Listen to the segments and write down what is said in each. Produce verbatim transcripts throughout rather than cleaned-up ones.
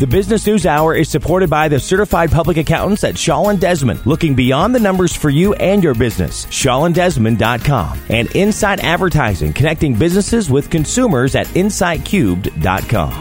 The Business News Hour is supported by the certified public accountants at Shaw and Desmond, looking beyond the numbers for you and your business. shaw and desmond dot com and Insight Advertising, connecting businesses with consumers at insight cubed dot com.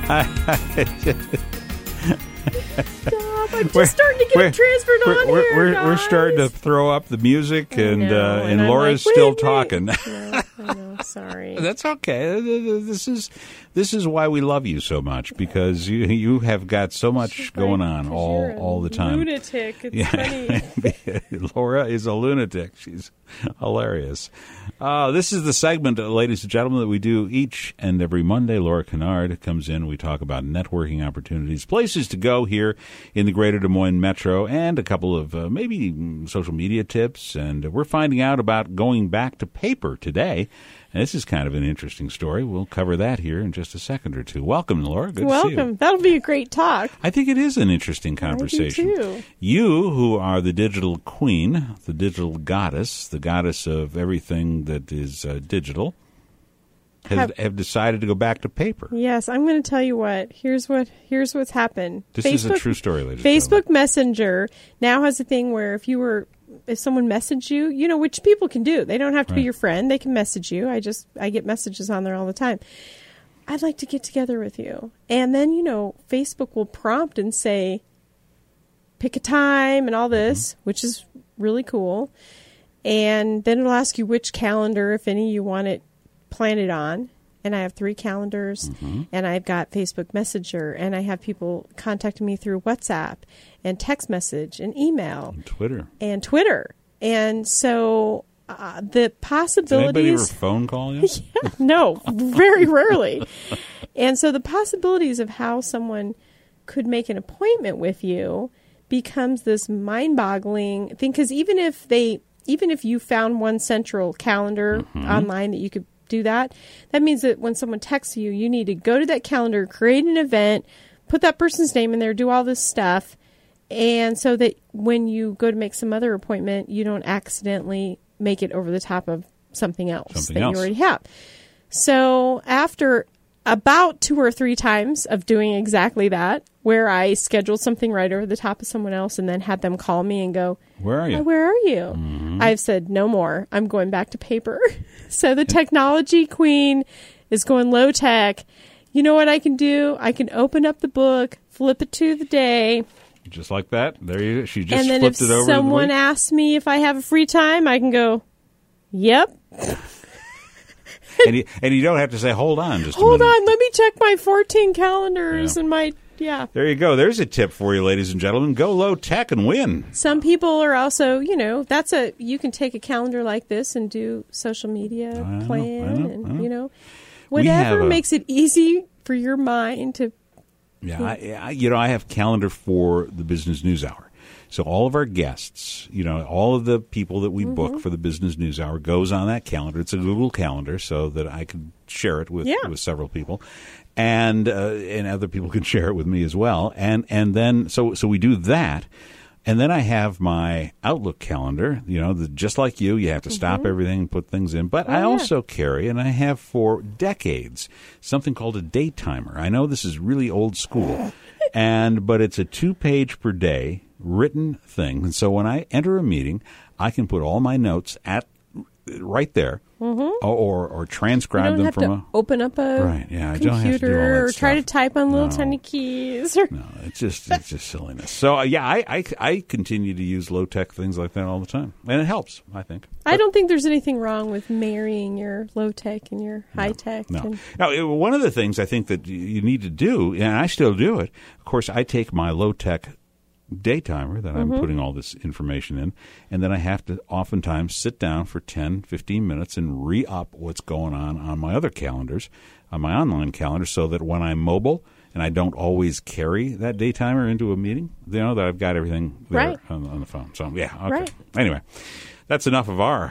Stop. I'm just starting to get transferred we're, on we're, here, we're, guys. we're starting to throw up the music, and know, uh, and and I'm Laura's like, still wait, wait. talking. No, I know. Sorry. That's okay. This is this is why we love you so much, because you you have got so much She's going like, on 'cause all you're a all the time. Lunatic. It's Yeah. funny. Laura is a lunatic. She's hilarious. Uh, this is the segment, uh, ladies and gentlemen, that we do each and every Monday. Laura Kennard comes in. We talk about networking opportunities, places to go here in the greater Des Moines metro, and a couple of uh, maybe mm, social media tips. And we're finding out about going back to paper today. And this is kind of an interesting story. We'll cover that here in just a second or two. Welcome, Laura. Good to see you. Welcome. That'll be a great talk. I think it is an interesting conversation. I do too. You, who are the digital queen, the digital goddess, the goddess of everything that is uh, digital, have, Have- have decided to go back to paper. Yes, I'm going to tell you what. Here's what. Here's what's happened. This is a true story, ladies and Facebook gentlemen. Messenger now has a thing where if you were, if someone messaged you, you know, which people can do. They don't have to be Right. your friend. They can message you. I just, I get messages on there all the time. I'd like to get together with you. And then, you know, Facebook will prompt and say, pick a time and all this, Mm-hmm. which is really cool. And then it'll ask you which calendar, if any, you want it planted on. And I have three calendars, Mm-hmm. and I've got Facebook Messenger, and I have people contacting me through WhatsApp and text message and email On Twitter. and Twitter. And so uh, the Did anybody ever possibilities... phone call you? Yeah, no, very rarely. And so the possibilities of how someone could make an appointment with you becomes this mind-boggling thing. Because even if they, even if you found one central calendar Mm-hmm. online that you could do that, that means that when someone texts you, you need to go to that calendar, create an event, put that person's name in there, do all this stuff. And so that when you go to make some other appointment, you don't accidentally make it over the top of something else Something that else. you already have. So after about two or three times of doing exactly that, where I scheduled something right over the top of someone else and then had them call me and go, Where are you? "Oh, where are you? Mm-hmm. I've said, no more. I'm going back to paper. So the technology queen is going low tech. You know what I can do? I can open up the book, flip it to the day, Just like that? There you She just and then flipped if it over. someone to the week. asks me if I have a free time, I can go, yep. and, you, and you don't have to say, hold on just Hold a minute. on, let me check my fourteen calendars Yeah. and my, yeah. There you go. There's a tip for you, ladies and gentlemen. Go low tech and win. Some people are also, you know, that's a, you can take a calendar like this and do social media know, plan I know, and, I know. you know, We have whatever a- makes it easy for your mind to, Yeah, I, I, you know, I have calendar for the Business News Hour. So all of our guests, you know, all of the people that we Mm-hmm. book for the Business News Hour goes on that calendar. It's a Google Calendar so that I can share it with, Yeah. with several people, and uh, and other people can share it with me as well. And and then so so we do that. And then I have my Outlook calendar, you know, the, just like you, you have to stop everything and put things in. But Oh, I yeah. also carry, and I have for decades, something called a day timer. I know this is really old school, and but it's a two-page per day written thing. And so when I enter a meeting, I can put all my notes at right there, or, or or you transcribe don't them have from to a. open up a Right, yeah, I don't have to do all computer that or try to stuff. type on little No. tiny keys. Or, No, it's just it's just silliness. So uh, yeah, I, I I continue to use low tech things like that all the time, and it helps. I think. I don't think there's anything wrong with marrying your low tech and your high tech. No. And, Now, it- one of the things I think that you- you need to do, and I still do it. Of course, I take my low tech day timer that I'm putting all this information in, and then I have to oftentimes sit down for ten, fifteen minutes and re-up what's going on on my other calendars, on my online calendar, so that when I'm mobile and I don't always carry that day timer into a meeting, you know, that I've got everything there Right. on, on the phone. So, yeah, okay. Right. Anyway, that's enough of our...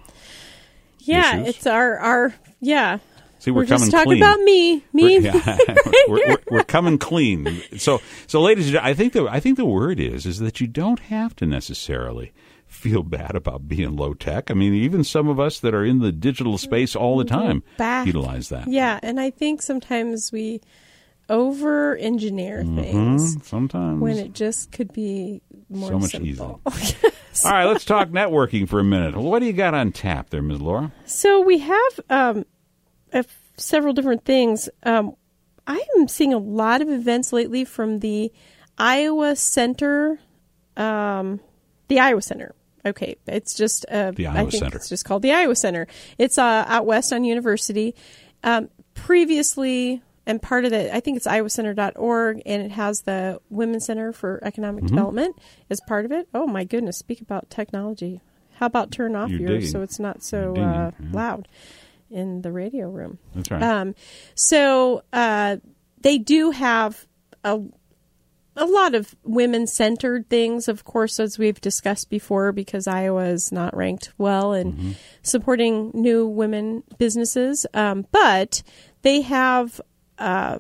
yeah, Issues? it's our, our yeah. See, we're, We're coming just talking clean. about me. Me. We're, yeah, we're, we're, we're coming clean. So, so, ladies and gentlemen, I think the I think the word is is that you don't have to necessarily feel bad about being low tech. I mean, even some of us that are in the digital space all the time Back. utilize that. Yeah, and I think sometimes we over-engineer things Mm, sometimes. when it just could be more So much simple. All right, let's talk networking for a minute. What do you got on tap there, Miz Laura? So we have um, a f- several different things. Um, I am seeing a lot of events lately from the Iowa Center, um, the Iowa Center. Okay, it's just uh, The I Iowa think Center. It's just called the Iowa Center. It's uh, out west on University. Um, previously, and part of the, I think it's iowa center dot org, and it has the Women's Center for Economic Mm-hmm. Development as part of it. Oh my goodness! Speak about technology. How about turn off You're yours digging. so it's not so You're digging, uh, yeah. loud in the radio room? That's right. Um, so uh, they do have a a lot of women-centered things, of course, as we've discussed before, because Iowa is not ranked well in Mm-hmm. supporting new women businesses. Um, but they have uh,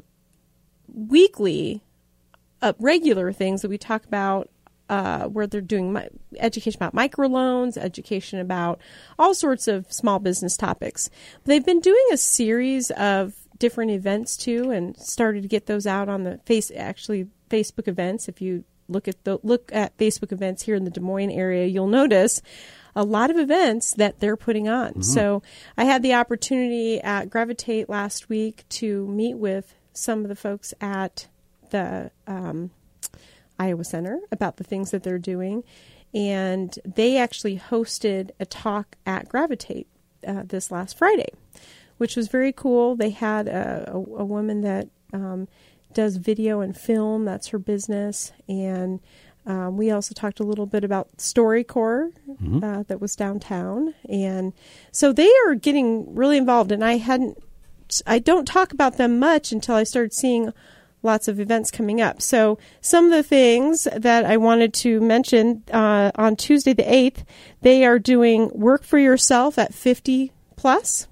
weekly, uh, regular things that we talk about uh, where they're doing mi- education about microloans, education about all sorts of small business topics. They've been doing a series of different events too, and started to get those out on the face actually Facebook events. If you look at the look at Facebook events here in the Des Moines area, you'll notice a lot of events that they're putting on. Mm-hmm. So I had the opportunity at Gravitate last week to meet with some of the folks at the um, Iowa Center about the things that they're doing. And they actually hosted a talk at Gravitate uh, this last Friday, which was very cool. They had a, a, a woman that um, does video and film. That's her business. And um, we also talked a little bit about StoryCorps Mm-hmm. uh, that was downtown. And so they are getting really involved. And I hadn't, I don't talk about them much until I started seeing lots of events coming up. So some of the things that I wanted to mention uh, on Tuesday the eighth, they are doing Work for Yourself at fifty plus.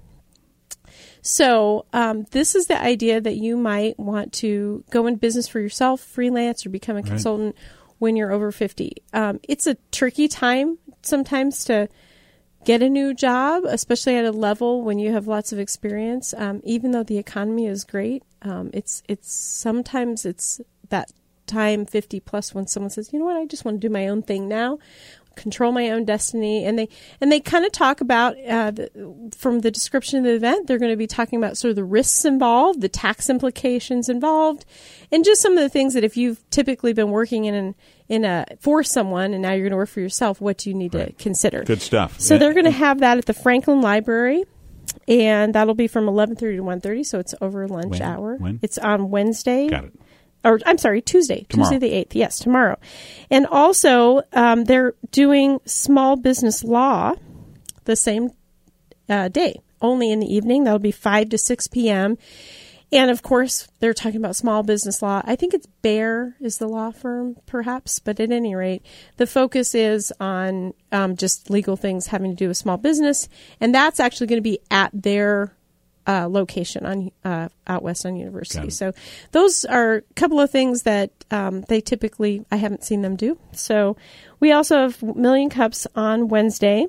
So um, this is the idea that you might want to go in business for yourself, freelance, or become a consultant when you're over fifty. Um, it's a tricky time sometimes to get a new job, especially at a level when you have lots of experience. Um, even though the economy is great, um, it's it's sometimes it's that time fifty plus when someone says, you know what, I just want to do my own thing now, control my own destiny. And they and they kind of talk about uh, the, from the description of the event, they're going to be talking about sort of the risks involved, the tax implications involved, and just some of the things that if you've typically been working in an in a for someone and now you're going to work for yourself, what do you need Right. to consider? Good stuff. So they're going to have that at the Franklin Library, and that'll be from eleven thirty to one thirty, so it's over lunch When? hour. When? It's on Wednesday. Got it. Or I'm sorry, Tuesday, Tomorrow. Tuesday the eighth. Yes, tomorrow. And also, um, they're doing small business law the same uh, day, only in the evening. That'll be five to six p.m. And of course, they're talking about small business law. I think it's Bear is the law firm, perhaps. But at any rate, the focus is on um, just legal things having to do with small business. And that's actually going to be at their uh, location on uh, out west on University. So those are a couple of things that um, they typically, I haven't seen them do. So we also have Million Cups on Wednesday.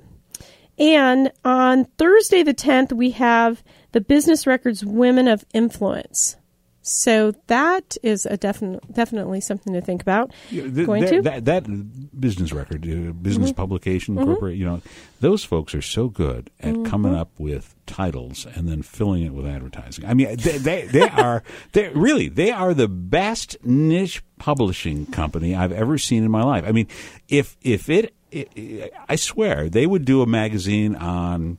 And on Thursday the tenth, we have the Business Records Women of Influence. So that is a definite, definitely something to think about. Yeah, th- Going that, to? That, that business record, uh, business Mm-hmm. publication, corporate, you know, those folks are so good at Mm-hmm. coming up with titles and then filling it with advertising. I mean, they they, they are they really they are the best niche publishing company I've ever seen in my life. I mean, if if it, it I swear they would do a magazine on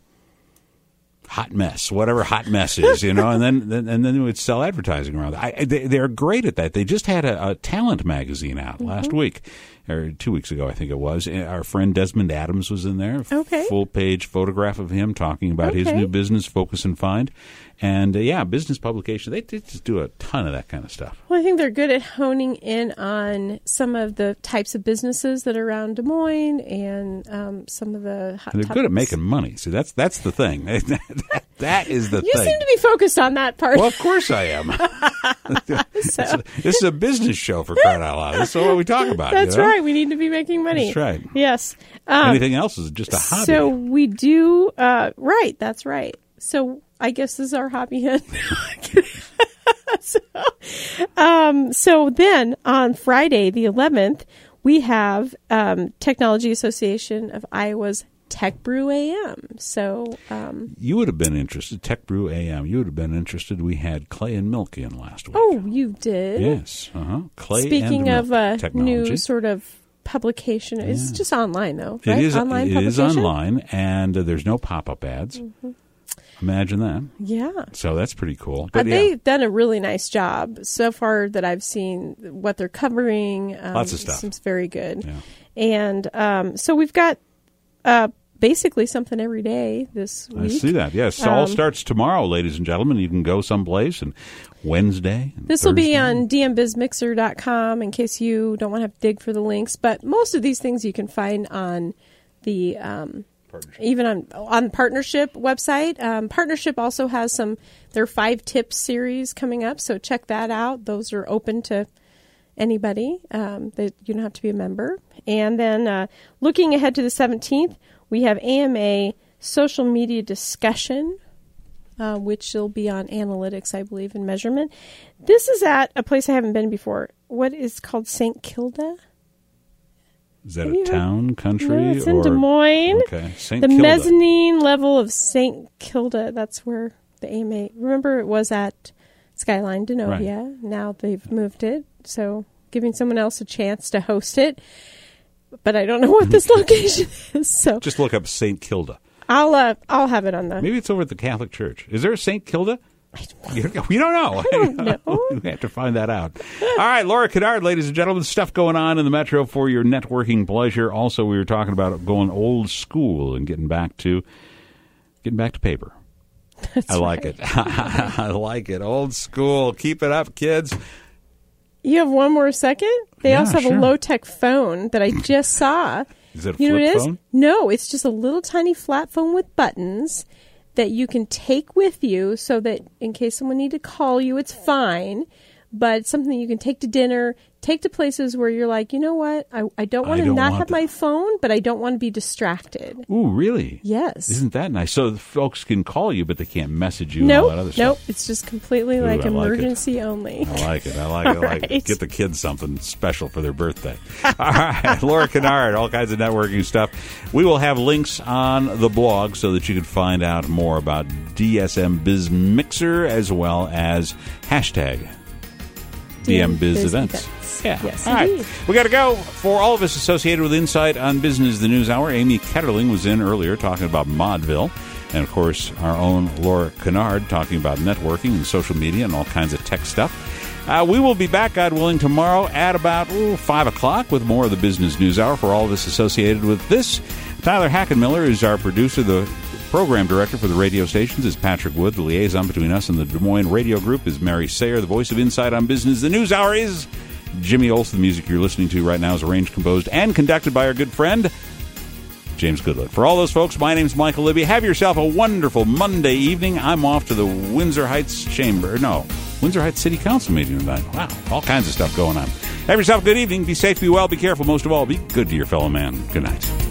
hot mess, whatever hot mess is, you know, and then, then and then they would sell advertising around it. I, they, they're great at that. They just had a, a talent magazine out mm-hmm. last week, or two weeks ago, I think it was. Our friend Desmond Adams was in there. Okay. Full page photograph of him talking about okay. his new business, Focus and Find. And uh, yeah, business publication, they, they just do a ton of that kind of stuff. Well, I think they're good at honing in on some of the types of businesses that are around Des Moines and um, some of the hot And they're topics. good at making money. See, that's that's the thing. that, that is the you thing. You seem to be focused on that part. Well, of course I am. so. This is a business show, for crying out loud. This is what we talk about. That's you know? right. We need to be making money. That's right. Yes. Um, Anything else is just a hobby. So we do, uh, right, that's right. So I guess this is our hobby. so, um, so then on Friday, the eleventh, we have um, Technology Association of Iowa's Tech Brew A M. So um, you would have been interested, Tech Brew A M. You would have been interested. We had Clay and Milk in last week. Oh, you did? Yes. Uh-huh. Clay Speaking and of Milk a technology. new sort of publication, Yeah. it's just online though, It right? is online It is publication? online, and uh, there's no pop-up ads. Mm-hmm. Imagine that. Yeah. So that's pretty cool. Uh, But yeah, they've done a really nice job so far that I've seen. What they're covering, um, Lots of stuff. seems very good. Yeah. And um, so we've got uh, basically something every day this I week. see that. Yes, so all Um, starts tomorrow, ladies and gentlemen. You can go someplace, and Wednesday. And This will be Thursday. on d m biz mixer dot com in case you don't want to have to dig for the links. But most of these things you can find on the um, even on on Partnership website. Um, Partnership also has some their five tips series coming up, so check that out. Those are open to anybody. Um, that you don't have to be a member. And then uh, looking ahead to the seventeenth, we have A M A social media discussion. Uh, which will be on analytics, I believe, and measurement. This is at a place I haven't been before. What is called Saint Kilda? Is that Have a you heard- town, country? No, it's or, in Des Moines. Okay, Saint The Kilda. mezzanine level of Saint Kilda. That's where the A M A. Remember, it was at Skyline Denovia. Now they've moved it, so giving someone else a chance to host it. But I don't know what this location is, so Just look up Saint Kilda. I'll uh, I'll have it on the. Maybe it's over at the Catholic Church. Is there a Saint Kilda? You don't, we don't know. I don't know. We have to find that out. All right, Laura Kennard, ladies and gentlemen, stuff going on in the Metro for your networking pleasure. Also, we were talking about going old school and getting back to getting back to paper. That's I like right. it. I like it. Old school. Keep it up, kids. You have one more second? They Yeah, also have sure. a low-tech phone that I just saw. Is it a You know what flip it is? phone? No, it's just a little tiny flat phone with buttons that you can take with you so that in case someone need to call you, it's fine. But it's something you can take to dinner, take to places where you're like, you know what? I, I don't want I to don't not want have that. my phone, but I don't want to be distracted. Ooh, really? Yes. Isn't that nice? So the folks can call you, but they can't message you Nope, and all that other nope. stuff. It's just completely Ooh, like I like it. emergency only. I like it. I like it. I like it. Right. Get the kids something special for their birthday. All right. Laura Kennard, all kinds of networking stuff. We will have links on the blog so that you can find out more about D S M Biz Mixer as well as hashtag D M Biz, Biz events. events. Yeah. Yes, all right. indeed. We got to go. For all of us associated with Insight on Business, the News Hour, Amy Ketterling was in earlier talking about Modville. And, of course, our own Laura Kennard talking about networking and social media and all kinds of tech stuff. Uh, we will be back, God willing, tomorrow at about ooh, five o'clock with more of the Business News Hour. For all of us associated with this, Tyler Hackenmiller is our producer. The program director for the radio stations is Patrick Wood. The liaison between us and the Des Moines Radio Group is Mary Sayer. The voice of Insight on Business, the News Hour, is Jimmy Olsen. The music you're listening to right now is arranged, composed, and conducted by our good friend James Goodlett. For all those folks, my name's Michael Libby. Have yourself a wonderful Monday evening. I'm off to the Windsor Heights Chamber. No, Windsor Heights City Council meeting tonight. Wow, all kinds of stuff going on. Have yourself a good evening. Be safe, be well, be careful. Most of all, be good to your fellow man. Good night.